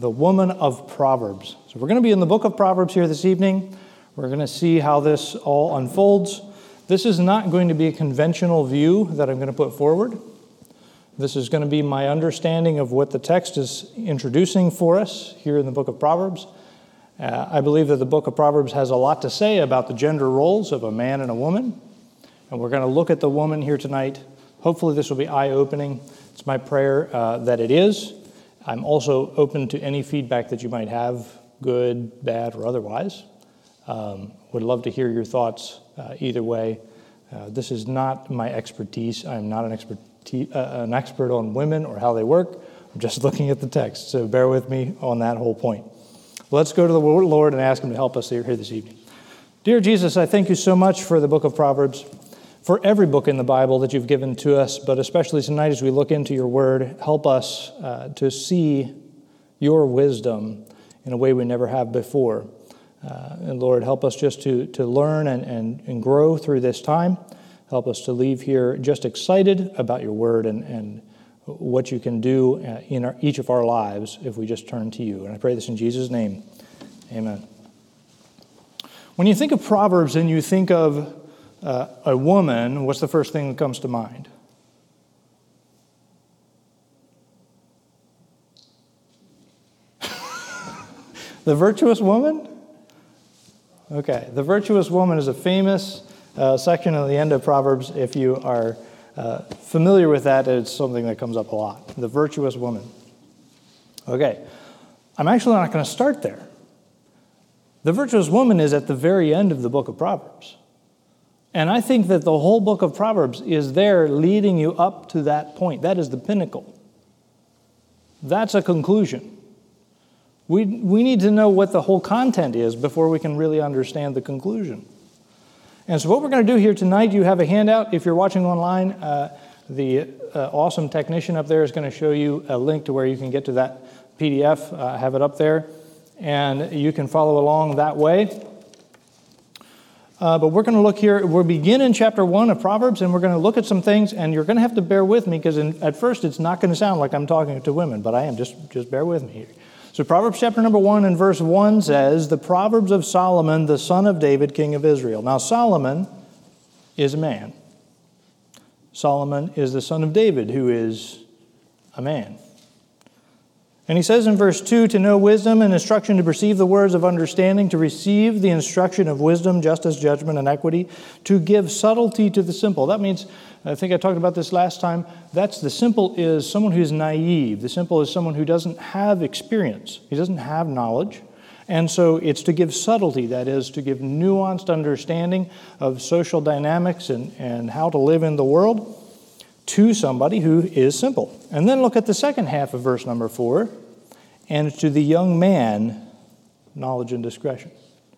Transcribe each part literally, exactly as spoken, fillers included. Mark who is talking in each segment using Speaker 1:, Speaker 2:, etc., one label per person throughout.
Speaker 1: the woman of Proverbs. So we're going to be in the book of Proverbs here this evening. We're going to see how this all unfolds. This is not going to be a conventional view that I'm going to put forward. This is going to be my understanding of what the text is introducing for us here in the book of Proverbs. Uh, I believe that the book of Proverbs has a lot to say about the gender roles of a man and a woman. And we're going to look at the woman here tonight. Hopefully this will be eye-opening. It's my prayer uh, that it is. I'm also open to any feedback that you might have, good, bad, or otherwise. Um, would love to hear your thoughts uh, either way. Uh, this is not my expertise. I'm not an expert, uh, an expert on women or how they work. I'm just looking at the text, so bear with me on that whole point. Let's go to the Lord and ask him to help us here, here this evening. Dear Jesus, I thank you so much for the book of Proverbs, for every book in the Bible that you've given to us, but especially tonight as we look into your word, help us uh, to see your wisdom in a way we never have before. Uh, and Lord, help us just to, to learn and, and, and grow through this time. Help us to leave here just excited about your word and, and what you can do in our, each of our lives if we just turn to you. And I pray this in Jesus' name. Amen. When you think of Proverbs and you think of uh, a woman, what's the first thing that comes to mind? The virtuous woman? Okay, the virtuous woman is a famous uh, section at the end of Proverbs. If you are uh, familiar with that, it's something that comes up a lot. The virtuous woman. Okay, I'm actually not going to start there. The virtuous woman is at the very end of the book of Proverbs. And I think that the whole book of Proverbs is there leading you up to that point. That is the pinnacle. That's a conclusion. We, we need to know what the whole content is before we can really understand the conclusion. And so what we're going to do here tonight, you have a handout. If you're watching online, uh, the uh, awesome technician up there is going to show you a link to where you can get to that P D F. Uh, I have it up there. And you can follow along that way. Uh, but we're going to look here. We'll begin in chapter one of Proverbs, and we're going to look at some things. And you're going to have to bear with me because in, at first it's not going to sound like I'm talking to women, but I am. Just, just bear with me here. So Proverbs chapter number one and verse one says, the Proverbs of Solomon, the son of David, king of Israel. Now Solomon is a man. Solomon is the son of David, who is a man. And he says in verse two, to know wisdom and instruction, to perceive the words of understanding, to receive the instruction of wisdom, justice, judgment, and equity, to give subtlety to the simple. That means, I think I talked about this last time, that's the simple is someone who's naive. The simple is someone who doesn't have experience. He doesn't have knowledge. And so it's to give subtlety, that is, to give nuanced understanding of social dynamics and, and how to live in the world, to somebody who is simple. And then look at the second half of verse number four. And to the young man, knowledge and discretion.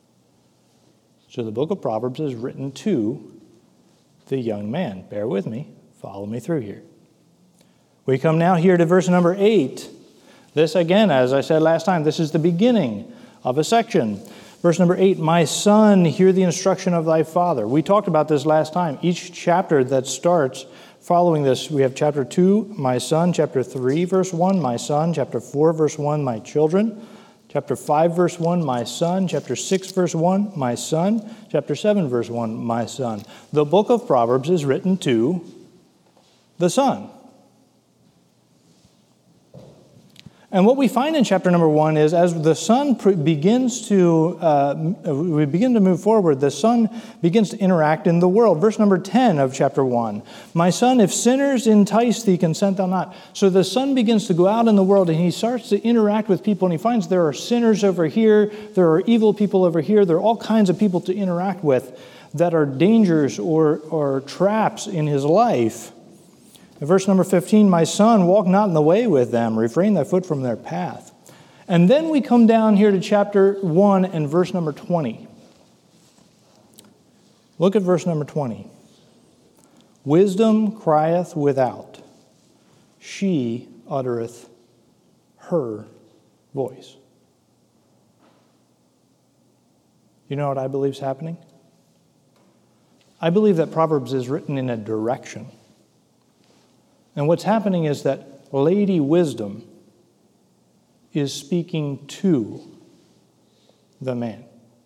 Speaker 1: So the book of Proverbs is written to the young man. Bear with me. Follow me through here. We come now here to verse number eight. This again, as I said last time, this is the beginning of a section. Verse number eight, my son, hear the instruction of thy father. We talked about this last time. Each chapter that starts following this, we have chapter two, my son, chapter three, verse one, my son, chapter four, verse one, my children, chapter five, verse one, my son, chapter six, verse one, my son, chapter seven, verse one, my son. The book of Proverbs is written to the son. And what we find in chapter number one is as the son pre- begins to, uh, we begin to move forward, the son begins to interact in the world. Verse number ten of chapter one, my son, if sinners entice thee, consent thou not. So the son begins to go out in the world and he starts to interact with people and he finds there are sinners over here, there are evil people over here, there are all kinds of people to interact with that are dangers or, or traps in his life. In verse number fifteen, my son, walk not in the way with them, refrain thy foot from their path. And then we come down here to chapter one and verse number twenty. Look at verse number twenty. Wisdom crieth without, she uttereth her voice. You know what I believe is happening? I believe that Proverbs is written in a direction. And what's happening is that Lady Wisdom is speaking to the man.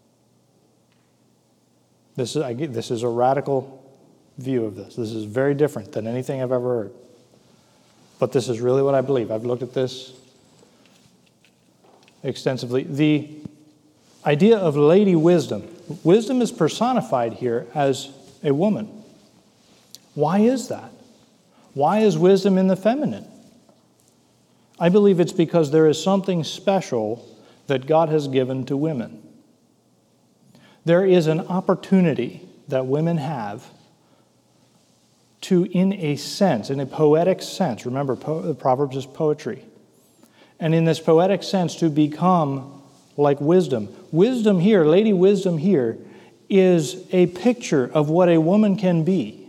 Speaker 1: This is, I get, this is a radical view of this. This is very different than anything I've ever heard. But this is really what I believe. I've looked at this extensively. The idea of lady wisdom. Wisdom is personified here as a woman. Why is that? Why is wisdom in the feminine? I believe it's because there is something special that God has given to women. There is an opportunity that women have to, in a sense, in a poetic sense, remember, po- the Proverbs is poetry, and in this poetic sense to become like wisdom. Wisdom here, Lady Wisdom here, is a picture of what a woman can be.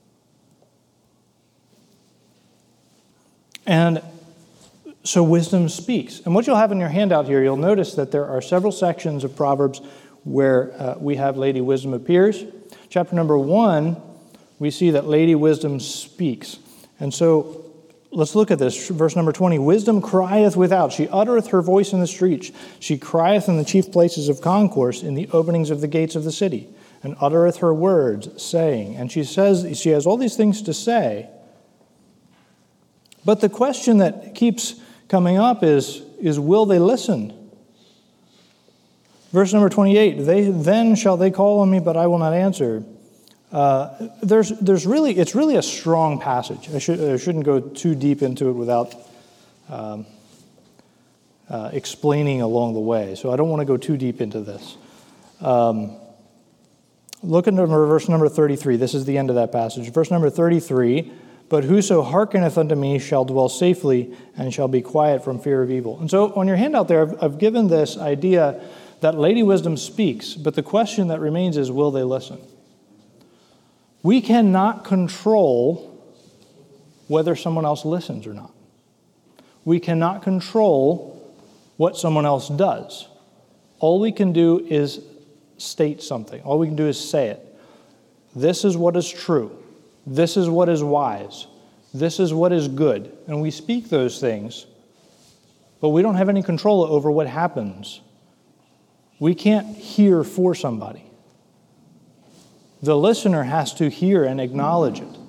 Speaker 1: And so wisdom speaks. And what you'll have in your handout here, you'll notice that there are several sections of Proverbs where uh, we have Lady Wisdom appears. Chapter number one, we see that Lady Wisdom speaks. And so let's look at this. Verse number twenty, wisdom crieth without. She uttereth her voice in the streets. She crieth in the chief places of concourse, in the openings of the gates of the city, and uttereth her words, saying. And she says, she has all these things to say. But the question that keeps coming up is, is will they listen? Verse number twenty-eight, they, then shall they call on me, but I will not answer. Uh, there's, there's really, it's really a strong passage. I, should, I shouldn't go too deep into it without um, uh, explaining along the way. So I don't want to go too deep into this. Um, look at number, verse number thirty-three. This is the end of that passage. Verse number thirty-three, but whoso hearkeneth unto me shall dwell safely and shall be quiet from fear of evil. And so on your handout there, I've, I've given this idea that Lady Wisdom speaks, but the question that remains is, will they listen? We cannot control whether someone else listens or not. We cannot control what someone else does. All we can do is state something. All we can do is say it. This is what is true. This is what is wise. This is what is good. And we speak those things, but we don't have any control over what happens. We can't hear for somebody. The listener has to hear and acknowledge it.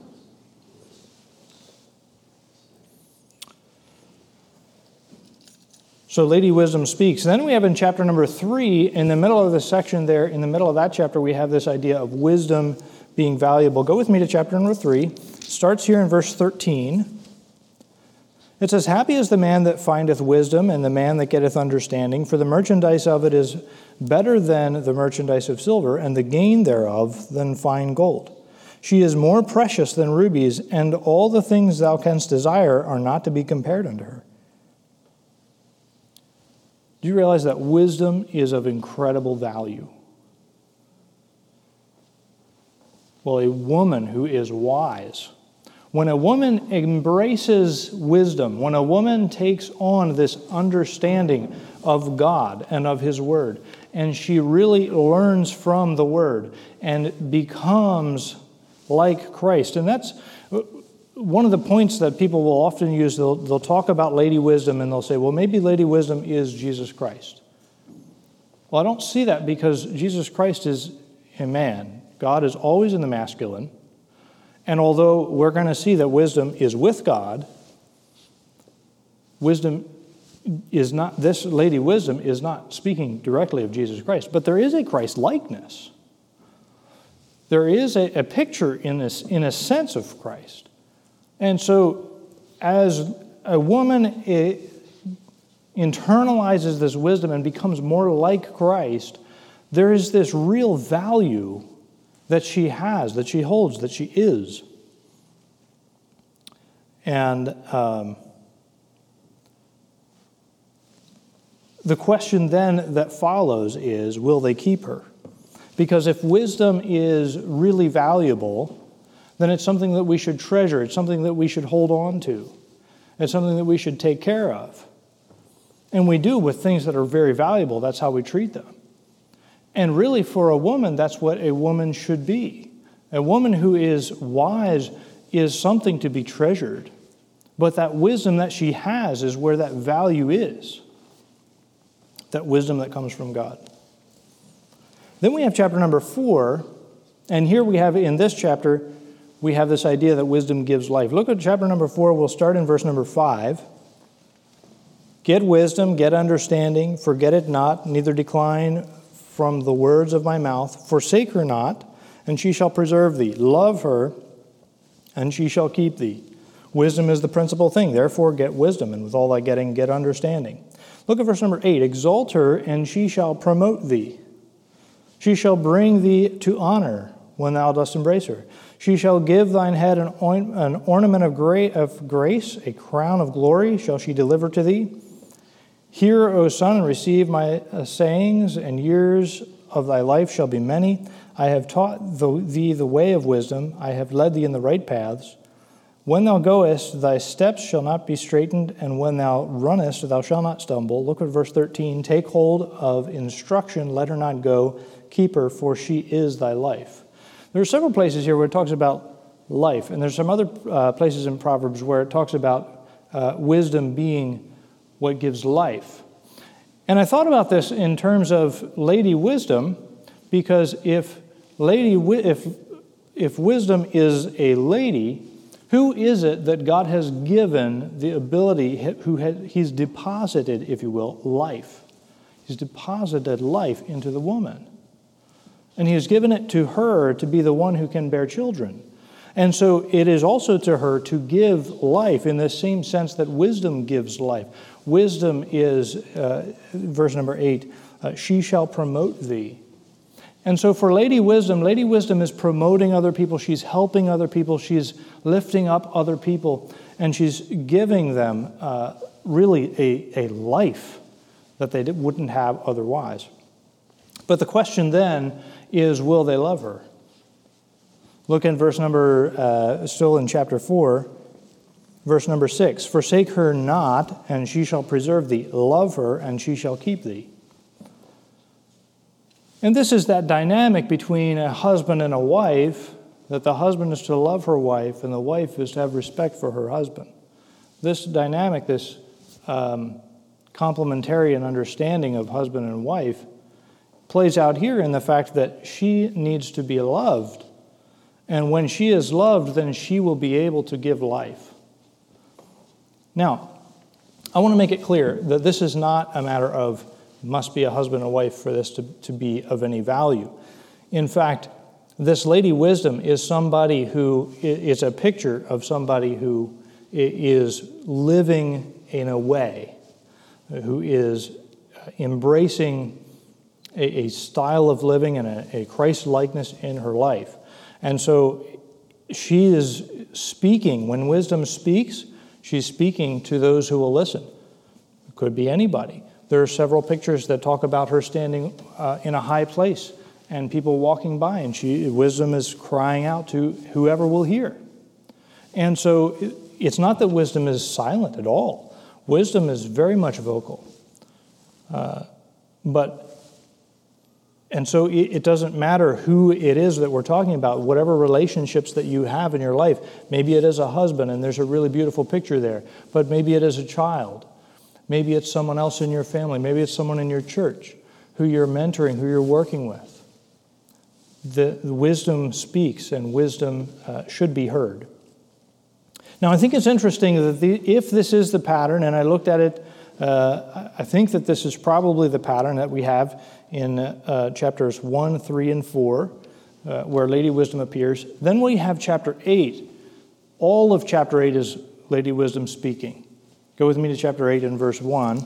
Speaker 1: So Lady Wisdom speaks. Then we have in chapter number three, in the middle of the section there, in the middle of that chapter, we have this idea of wisdom being valuable. Go with me to chapter number three. It starts here in verse thirteen. It says, happy is the man that findeth wisdom, and the man that getteth understanding, for the merchandise of it is better than the merchandise of silver, and the gain thereof than fine gold. She is more precious than rubies, and all the things thou canst desire are not to be compared unto her. Do you realize that wisdom is of incredible value? Well, a woman who is wise, when a woman embraces wisdom, when a woman takes on this understanding of God and of His Word, and she really learns from the Word and becomes like Christ. And that's one of the points that people will often use. They'll, they'll talk about Lady Wisdom and they'll say, well, maybe Lady Wisdom is Jesus Christ. Well, I don't see that because Jesus Christ is a man. God is always in the masculine. And although we're going to see that wisdom is with God, wisdom is not, this Lady Wisdom is not speaking directly of Jesus Christ, but there is a Christ likeness. There is a, a picture in this, in a sense, of Christ. And so as a woman it internalizes this wisdom and becomes more like Christ, there is this real value that she has, that she holds, that she is. And um, the question then that follows is, will they keep her? Because if wisdom is really valuable, then it's something that we should treasure. It's something that we should hold on to. It's something that we should take care of. And we do with things that are very valuable. That's how we treat them. And really, for a woman, that's what a woman should be. A woman who is wise is something to be treasured. But that wisdom that she has is where that value is. that wisdom that comes from God. Then we have chapter number four, and here we have, in this chapter, we have this idea that wisdom gives life. Look at chapter number four. We'll start in verse number five. Get wisdom, get understanding, forget it not, neither decline from the words of my mouth. Forsake her not, and she shall preserve thee. Love her, and she shall keep thee. Wisdom is the principal thing. Therefore get wisdom, and with all thy getting, get understanding. Look at verse number eight. Exalt her, and she shall promote thee. She shall bring thee to honor when thou dost embrace her. She shall give thine head an, oint- an ornament of, gra- of grace, a crown of glory shall she deliver to thee. Hear, O son, and receive my uh, sayings, and years of thy life shall be many. I have taught the, thee the way of wisdom. I have led thee in the right paths. When thou goest, thy steps shall not be straitened, and when thou runnest, thou shalt not stumble. Look at verse thirteen. Take hold of instruction, let her not go. Keep her, for she is thy life. There are several places here where it talks about life, and there's some other uh, places in Proverbs where it talks about uh, wisdom being what gives life. And I thought about this in terms of Lady Wisdom, because if Lady if if wisdom is a lady, who is it that God has given the ability, who has, he's deposited, if you will, life? He's deposited life into the woman. And he has given it to her to be the one who can bear children. And so it is also to her to give life in the same sense that wisdom gives life. Wisdom is, uh, verse number eight, uh, she shall promote thee. And so for Lady Wisdom, Lady Wisdom is promoting other people. She's helping other people. She's lifting up other people. And she's giving them uh, really a, a life that they wouldn't have otherwise. But the question then is, will they love her? Look in verse number, uh, still in chapter four, verse number six. Forsake her not, and she shall preserve thee. Love her, and she shall keep thee. And this is that dynamic between a husband and a wife, that the husband is to love her wife, and the wife is to have respect for her husband. This dynamic, this um, complementarian understanding of husband and wife, plays out here in the fact that she needs to be loved. And when she is loved, then she will be able to give life. Now, I want to make it clear that this is not a matter of must be a husband and wife for this to, to be of any value. In fact, this Lady Wisdom is somebody who is a picture of somebody who is living in a way, who is embracing a, a style of living and a, a Christ-likeness in her life. And so she is speaking. When wisdom speaks, she's speaking to those who will listen. It could be anybody. There are several pictures that talk about her standing uh, in a high place and people walking by, and she, wisdom is crying out to whoever will hear. And so it, it's not that wisdom is silent at all. Wisdom is very much vocal. Uh, but And so it doesn't matter who it is that we're talking about, whatever relationships that you have in your life. Maybe it is a husband, and there's a really beautiful picture there. But maybe it is a child. Maybe it's someone else in your family. Maybe it's someone in your church who you're mentoring, who you're working with. The, the wisdom speaks, and wisdom uh, should be heard. Now, I think it's interesting that the, if this is the pattern, and I looked at it, uh, I think that this is probably the pattern that we have in uh, chapters one, three, and four, uh, where Lady Wisdom appears. Then we have chapter eight. All of chapter eight is Lady Wisdom speaking. Go with me to chapter eight and verse one.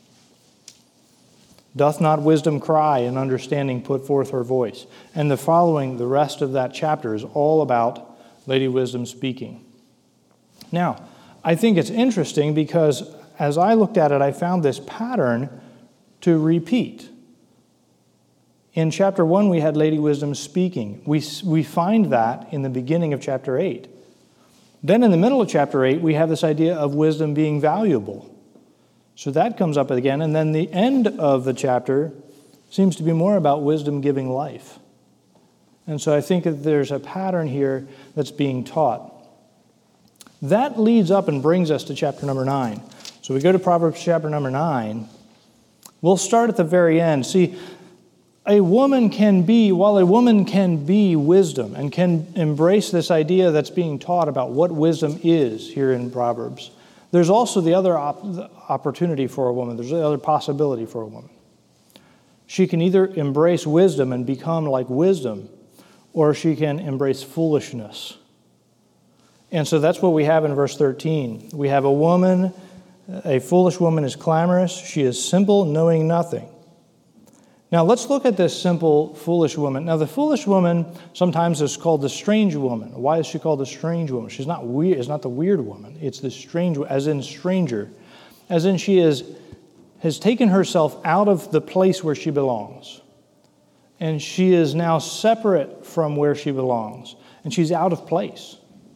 Speaker 1: Doth not wisdom cry, and understanding put forth her voice? And the following, the rest of that chapter is all about Lady Wisdom speaking. Now, I think it's interesting because as I looked at it, I found this pattern to repeat. In chapter one, we had Lady Wisdom speaking. We, we find that in the beginning of chapter eight. Then in the middle of chapter eight, we have this idea of wisdom being valuable. So that comes up again. And then the end of the chapter seems to be more about wisdom giving life. And so I think that there's a pattern here that's being taught. That leads up and brings us to chapter number nine. So we go to Proverbs chapter number nine. We'll start at the very end. See, a woman can be, while a woman can be wisdom and can embrace this idea that's being taught about what wisdom is here in Proverbs, there's also the other op- opportunity for a woman. There's the other possibility for a woman. She can either embrace wisdom and become like wisdom, or she can embrace foolishness. And so that's what we have in verse thirteen. We have a woman, a foolish woman is clamorous. She is simple, knowing nothing. Now let's look at this simple, foolish woman. Now the foolish woman sometimes is called the strange woman. Why is she called the strange woman? She's not weird. It's not the weird woman. It's the strange, as in stranger, as in she is has taken herself out of the place where she belongs, and she is now separate from where she belongs, and she's out of place.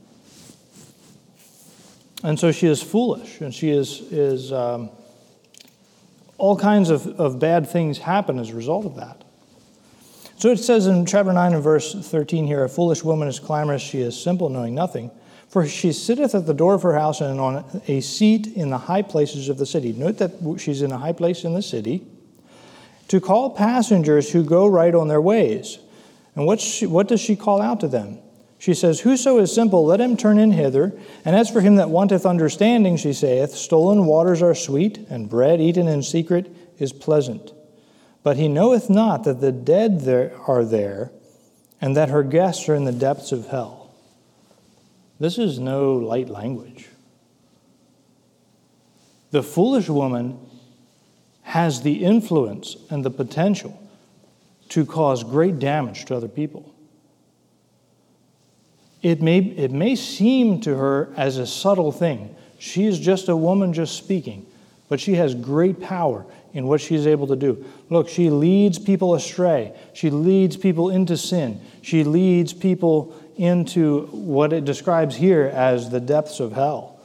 Speaker 1: And so she is foolish, and she is is. Um, All kinds of, of bad things happen as a result of that. So it says in chapter nine and verse thirteen here, a foolish woman is clamorous, she is simple, knowing nothing. For she sitteth at the door of her house and on a seat in the high places of the city. Note that she's in a high place in the city. To call passengers who go right on their ways. And what, she, what does she call out to them? She says, whoso is simple, let him turn in hither. And as for him that wanteth understanding, she saith, stolen waters are sweet, and bread eaten in secret is pleasant. But he knoweth not that the dead there are there, and that her guests are in the depths of hell. This is no light language. The foolish woman has the influence and the potential to cause great damage to other people. It may, it may seem to her as a subtle thing. She is just a woman just speaking, but she has great power in what she's able to do. Look, she leads people astray. She leads people into sin. She leads people into what it describes here as the depths of hell.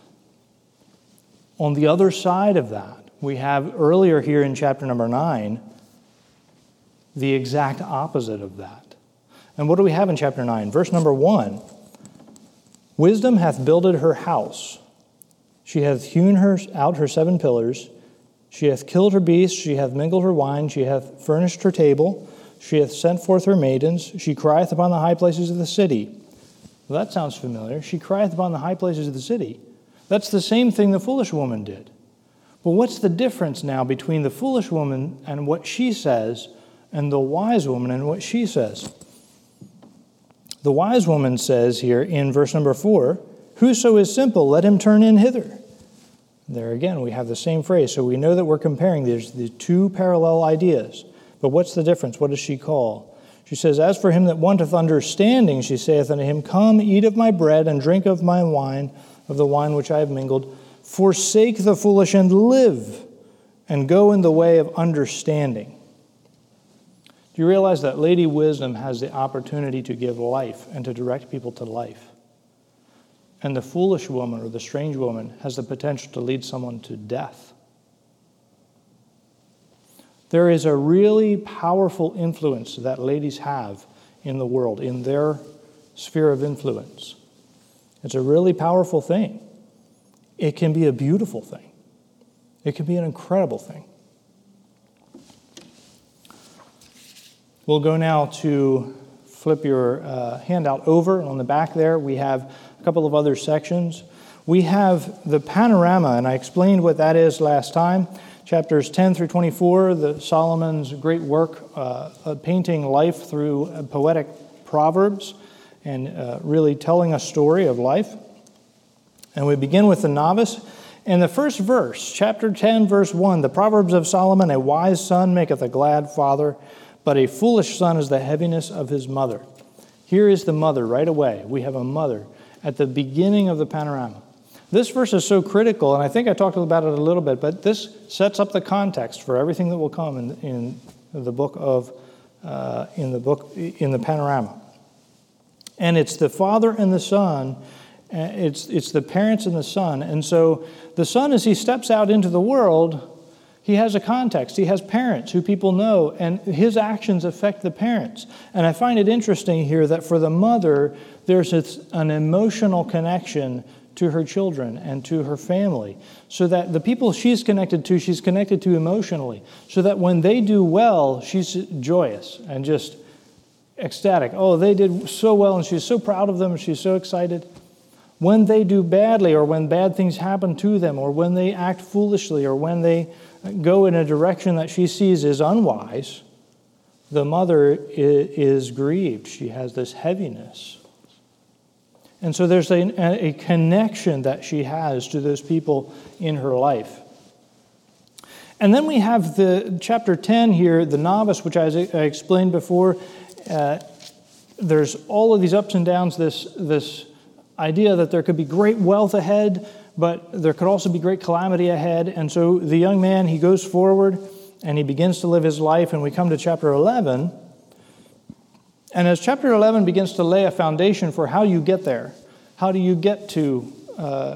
Speaker 1: On the other side of that, we have earlier here in chapter number nine, the exact opposite of that. And what do we have in chapter nine? Verse number one, wisdom hath builded her house. She hath hewn her out her seven pillars. She hath killed her beasts. She hath mingled her wine. She hath furnished her table. She hath sent forth her maidens. She crieth upon the high places of the city. Well, that sounds familiar. She crieth upon the high places of the city. That's the same thing the foolish woman did. But what's the difference now between the foolish woman and what she says and the wise woman and what she says? The wise woman says here in verse number four, whoso is simple, let him turn in hither. There again, we have the same phrase. So we know that we're comparing these the two parallel ideas. But what's the difference? What does she call? She says, as for him that wanteth understanding, she saith unto him, come, eat of my bread, and drink of my wine, of the wine which I have mingled. Forsake the foolish and live, and go in the way of understanding. Do you realize that Lady Wisdom has the opportunity to give life and to direct people to life? And the foolish woman or the strange woman has the potential to lead someone to death. There is a really powerful influence that ladies have in the world, in their sphere of influence. It's a really powerful thing. It can be a beautiful thing. It can be an incredible thing. We'll go now to flip your uh, handout over. On the back there, we have a couple of other sections. We have the panorama, and I explained what that is last time. Chapters ten through twenty-four, the Solomon's great work uh, of painting life through uh, poetic proverbs and uh, really telling a story of life. And we begin with the novice. In the first verse, chapter ten, verse one, the Proverbs of Solomon, a wise son maketh a glad father, but a foolish son is the heaviness of his mother. Here is the mother right away. We have a mother at the beginning of the panorama. This verse is so critical, and I think I talked about it a little bit, but this sets up the context for everything that will come in, in the book of, uh, in the book, in the panorama. And it's the father and the son. It's it's the parents and the son. And so the son, as he steps out into the world, he has a context. He has parents who people know, and his actions affect the parents. And I find it interesting here that for the mother, there's an emotional connection to her children and to her family, so that the people she's connected to, she's connected to emotionally, so that when they do well, she's joyous and just ecstatic. Oh, they did so well, and she's so proud of them, and she's so excited. When they do badly, or when bad things happen to them, or when they act foolishly, or when they go in a direction that she sees is unwise, the mother is grieved. She has this heaviness. And so there's a, a connection that she has to those people in her life. And then we have the chapter ten here, the novice, which I, I explained before. Uh, there's all of these ups and downs, this, this idea that there could be great wealth ahead, but there could also be great calamity ahead. And so the young man, he goes forward and he begins to live his life. And we come to chapter eleven. And as chapter eleven begins to lay a foundation for how you get there, how do you get to uh,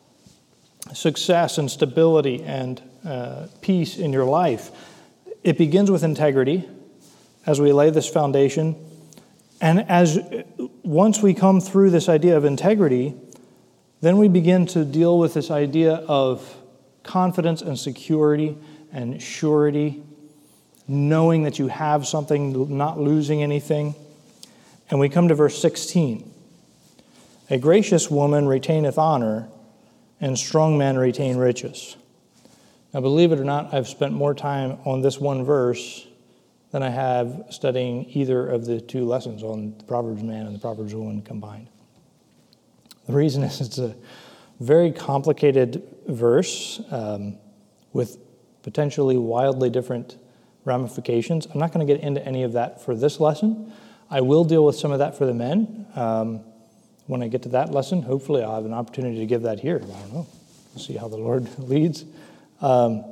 Speaker 1: success and stability and uh, peace in your life, it begins with integrity as we lay this foundation. And as once we come through this idea of integrity, then we begin to deal with this idea of confidence and security and surety, knowing that you have something, not losing anything. And we come to verse sixteen. A gracious woman retaineth honor, and strong men retain riches. Now, believe it or not, I've spent more time on this one verse than I have studying either of the two lessons on the Proverbs man and the Proverbs woman combined. The reason is it's a very complicated verse um, with potentially wildly different ramifications. I'm not going to get into any of that for this lesson. I will deal with some of that for the men. Um, when I get to that lesson, hopefully I'll have an opportunity to give that here. I don't know. We'll see how the Lord leads. Um,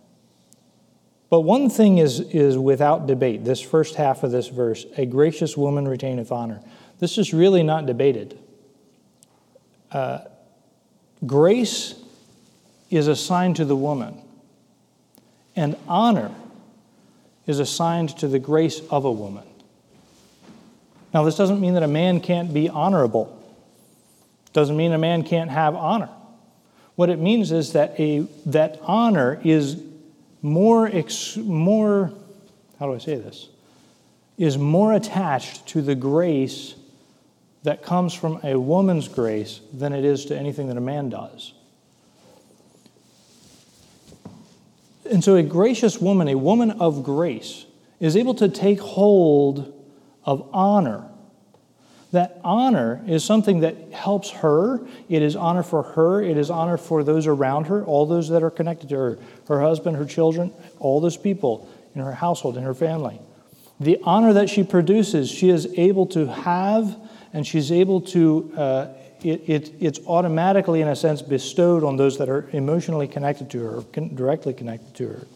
Speaker 1: but one thing is, is without debate, this first half of this verse, a gracious woman retaineth honor. This is really not debated. Uh, grace is assigned to the woman, and honor is assigned to the grace of a woman. Now, this doesn't mean that a man can't be honorable. Doesn't mean a man can't have honor. What it means is that a that honor is more ex, more how do I say this? Is more attached to the grace that comes from a woman's grace than it is to anything that a man does. And so a gracious woman, a woman of grace, is able to take hold of honor. That honor is something that helps her. It is honor for her. It is honor for those around her, all those that are connected to her, her husband, her children, all those people in her household, in her family. The honor that she produces, she is able to have, and she's able to, uh, it, it, it's automatically, in a sense, bestowed on those that are emotionally connected to her, con- directly connected to her.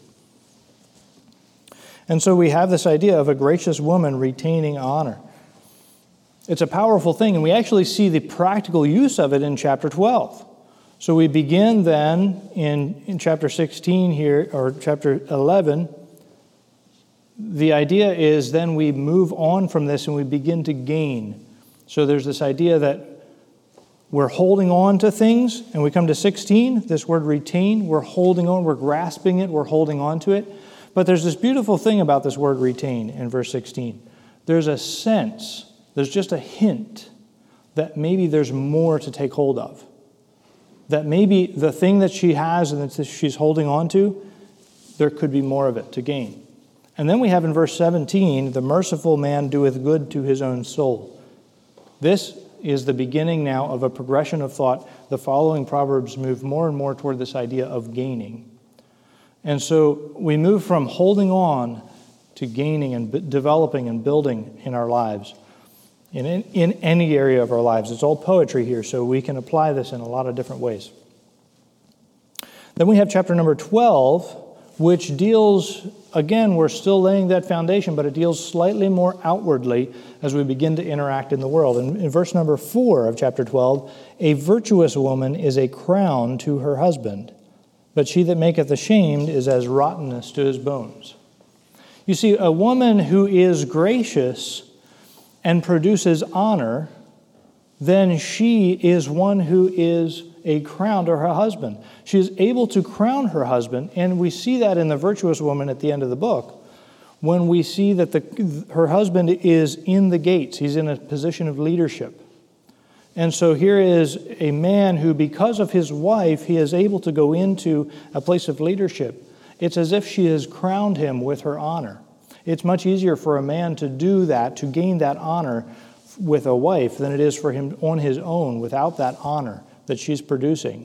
Speaker 1: And so we have this idea of a gracious woman retaining honor. It's a powerful thing, and we actually see the practical use of it in chapter twelve. So we begin then in, in chapter sixteen here, or chapter eleven. The idea is then we move on from this and we begin to gain. So there's this idea that we're holding on to things, and we come to sixteen, this word retain, we're holding on, we're grasping it, we're holding on to it. But there's this beautiful thing about this word retain in verse sixteen. There's a sense, there's just a hint that maybe there's more to take hold of. That maybe the thing that she has and that she's holding on to, there could be more of it to gain. And then we have in verse seventeen, the merciful man doeth good to his own soul. This is the beginning now of a progression of thought. The following Proverbs move more and more toward this idea of gaining. And so we move from holding on to gaining and b- developing and building in our lives. In, in, in any area of our lives. It's all poetry here, so we can apply this in a lot of different ways. Then we have chapter number twelve, which deals, again, we're still laying that foundation, but it deals slightly more outwardly as we begin to interact in the world. In, in verse number four of chapter twelve, a virtuous woman is a crown to her husband, but she that maketh ashamed is as rottenness to his bones. You see, a woman who is gracious and produces honor, then she is one who is a crown to her husband. She is able to crown her husband, and we see that in the virtuous woman at the end of the book, when we see that the, her husband is in the gates. He's in a position of leadership. And so here is a man who, because of his wife, he is able to go into a place of leadership. It's as if she has crowned him with her honor. It's much easier for a man to do that, to gain that honor with a wife, than it is for him on his own without that honor that she's producing.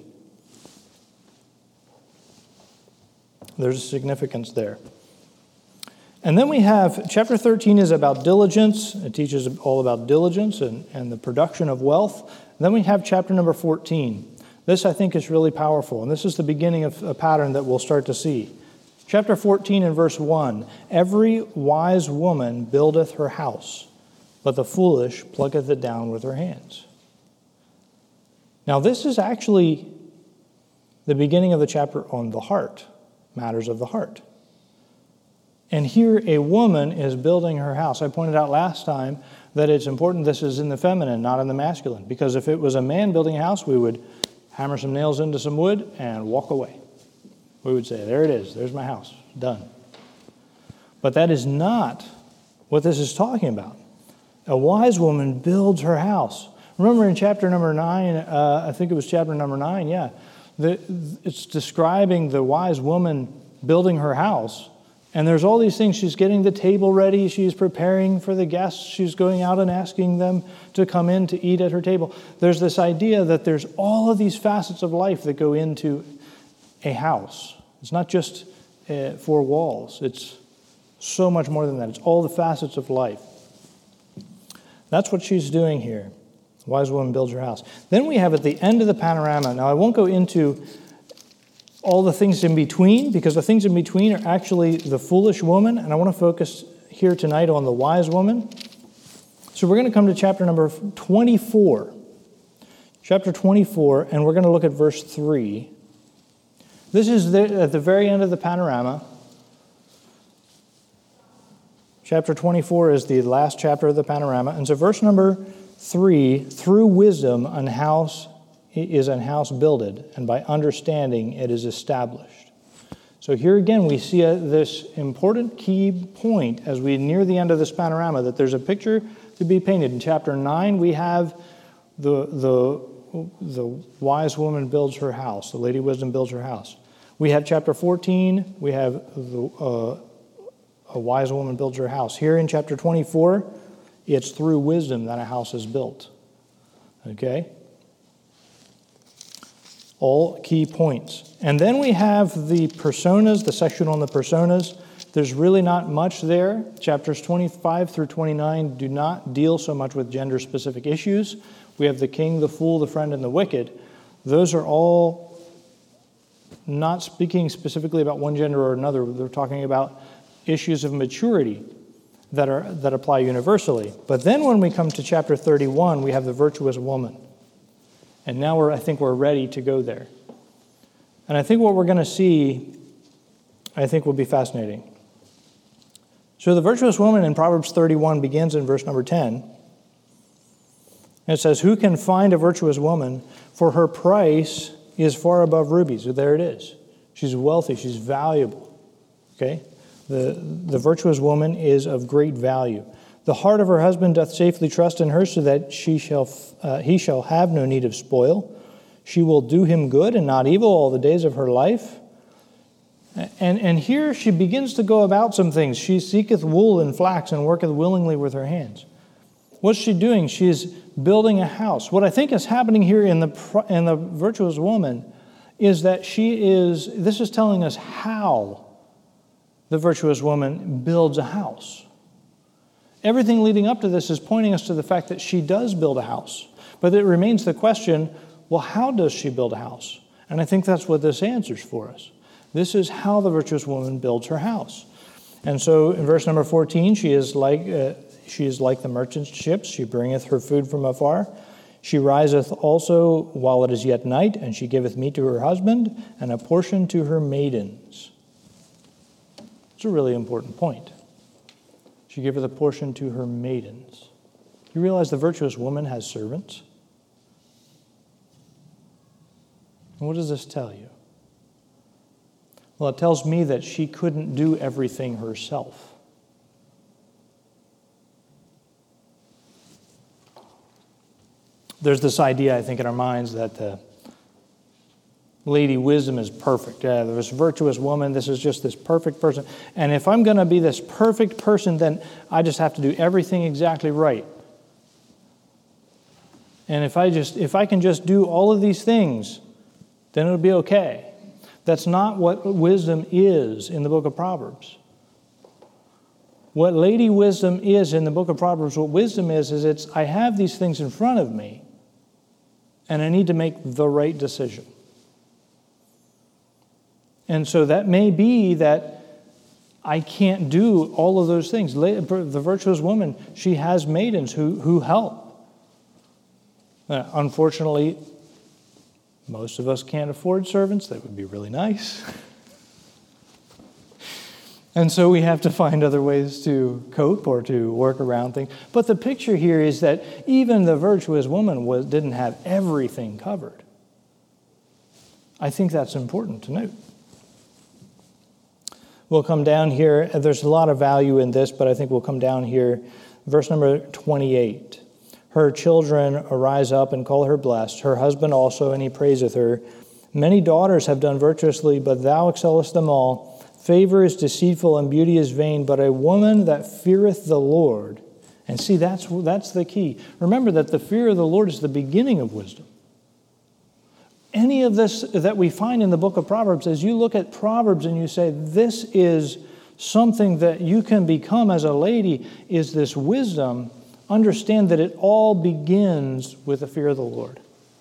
Speaker 1: There's a significance there. And then we have, chapter thirteen is about diligence. It teaches all about diligence and, and the production of wealth. And then we have chapter number fourteen. This, I think, is really powerful, and this is the beginning of a pattern that we'll start to see. Chapter fourteen and verse one, every wise woman buildeth her house, but the foolish plucketh it down with her hands. Now, this is actually the beginning of the chapter on the heart, matters of the heart. And here a woman is building her house. I pointed out last time that it's important this is in the feminine, not in the masculine, because if it was a man building a house, we would hammer some nails into some wood and walk away. We would say, there it is, there's my house, done. But that is not what this is talking about. A wise woman builds her house. Remember in chapter number nine, uh, I think it was chapter number nine, yeah, the, it's describing the wise woman building her house. And there's all these things. She's getting the table ready. She's preparing for the guests. She's going out and asking them to come in to eat at her table. There's this idea that there's all of these facets of life that go into a house. It's not just uh, four walls. It's so much more than that. It's all the facets of life. That's what she's doing here. The wise woman builds her house. Then we have at the end of the panorama. Now, I won't go into all the things in between, because the things in between are actually the foolish woman, and I want to focus here tonight on the wise woman. So we're going to come to chapter number twenty-four. Chapter twenty-four, and we're going to look at verse three. This is the, at the very end of the panorama. Chapter twenty-four is the last chapter of the panorama. And so verse number three, through wisdom an house is an house builded, and by understanding it is established. So here again we see a, this important key point as we near the end of this panorama, that there's a picture to be painted. In chapter nine we have the, the, the wise woman builds her house, the Lady Wisdom builds her house. We have chapter fourteen, we have the, uh, a wise woman builds her house. Here in chapter twenty-four, it's through wisdom that a house is built. Okay? All key points. And then we have the personas, the section on the personas. There's really not much there. Chapters twenty-five through twenty-nine do not deal so much with gender-specific issues. We have the king, the fool, the friend, and the wicked. Those are all not speaking specifically about one gender or another. They're talking about issues of maturity that are that apply universally. But then when we come to chapter thirty-one, we have the virtuous woman. And now we're, I think we're ready to go there. And I think what we're going to see, I think will be fascinating. So the virtuous woman in Proverbs thirty-one begins in verse number ten. And it says, who can find a virtuous woman? For her price is far above rubies. So there it is. She's wealthy. She's valuable. Okay? The, the virtuous woman is of great value. The heart of her husband doth safely trust in her, so that she shall, uh, he shall have no need of spoil. She will do him good and not evil all the days of her life. And, and here she begins to go about some things. She seeketh wool and flax and worketh willingly with her hands. What's she doing? She is building a house. What I think is happening here in the, in the virtuous woman is that she is, this is telling us how the virtuous woman builds a house. Everything leading up to this is pointing us to the fact that she does build a house. But it remains the question, well, how does she build a house? And I think that's what this answers for us. This is how the virtuous woman builds her house. And so in verse number fourteen, she is like uh, she is like the merchant's ships. She bringeth her food from afar. She riseth also while it is yet night, and she giveth meat to her husband, and a portion to her maidens. It's a really important point. She giveth a portion to her maidens. You realize the virtuous woman has servants? And what does this tell you? Well, it tells me that she couldn't do everything herself. There's this idea, I think, in our minds that uh, Lady Wisdom is perfect. Yeah, this virtuous woman, this is just this perfect person. And if I'm going to be this perfect person, then I just have to do everything exactly right. And if I just if I can just do all of these things, then it'll be okay. That's not what wisdom is in the book of Proverbs. What Lady Wisdom is in the book of Proverbs, what wisdom is, is it's I have these things in front of me, and I need to make the right decision. And so that may be that I can't do all of those things. The virtuous woman, she has maidens who, who help. Uh, unfortunately, most of us can't afford servants. That would be really nice. And so we have to find other ways to cope or to work around things. But the picture here is that even the virtuous woman was, didn't have everything covered. I think that's important to note. We'll come down here. There's a lot of value in this, but I think we'll come down here. Verse number twenty-eight. Her children arise up and call her blessed, her husband also, and he praiseth her. Many daughters have done virtuously, but thou excellest them all. Favor is deceitful and beauty is vain, but a woman that feareth the Lord. And see, that's, that's the key. Remember that the fear of the Lord is the beginning of wisdom. Any of this that we find in the book of Proverbs, as you look at Proverbs and you say, this is something that you can become as a lady, is this wisdom, understand that it all begins with the fear of the Lord.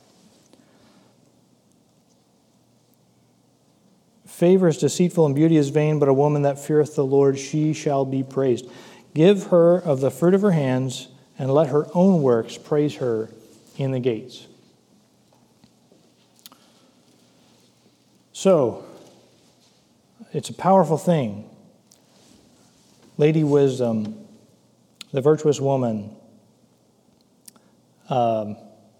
Speaker 1: Favor is deceitful and beauty is vain, but a woman that feareth the Lord, she shall be praised. Give her of the fruit of her hands, and let her own works praise her in the gates. So, it's a powerful thing. Lady Wisdom, the virtuous woman, um,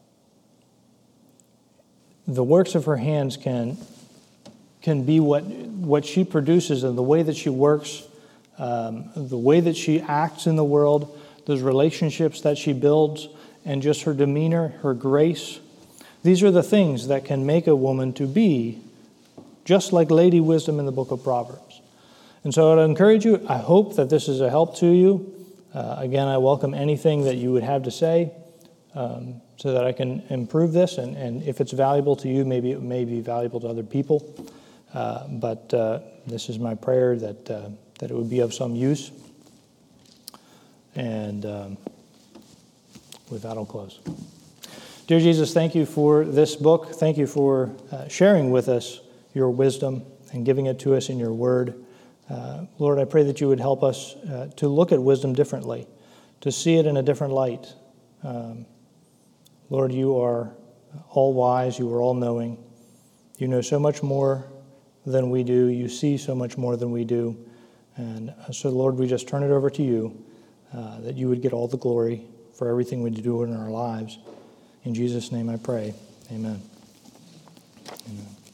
Speaker 1: the works of her hands can, can be what, what she produces, and the way that she works, um, the way that she acts in the world, those relationships that she builds, and just her demeanor, her grace. These are the things that can make a woman to be just like Lady Wisdom in the book of Proverbs. And so I'd encourage you, I hope that this is a help to you. Uh, again, I welcome anything that you would have to say um, so that I can improve this. And, and if it's valuable to you, maybe it may be valuable to other people. Uh, but uh, this is my prayer that, uh, that it would be of some use. And um, with that, I'll close. Dear Jesus, thank you for this book. Thank you for uh, sharing with us your wisdom and giving it to us in your word. Uh, Lord, I pray that you would help us uh, to look at wisdom differently, to see it in a different light. Um, Lord, you are all wise, you are all knowing. You know so much more than we do. You see so much more than we do. And so, Lord, we just turn it over to you, uh, that you would get all the glory for everything we do in our lives. In Jesus' name I pray. Amen. Amen.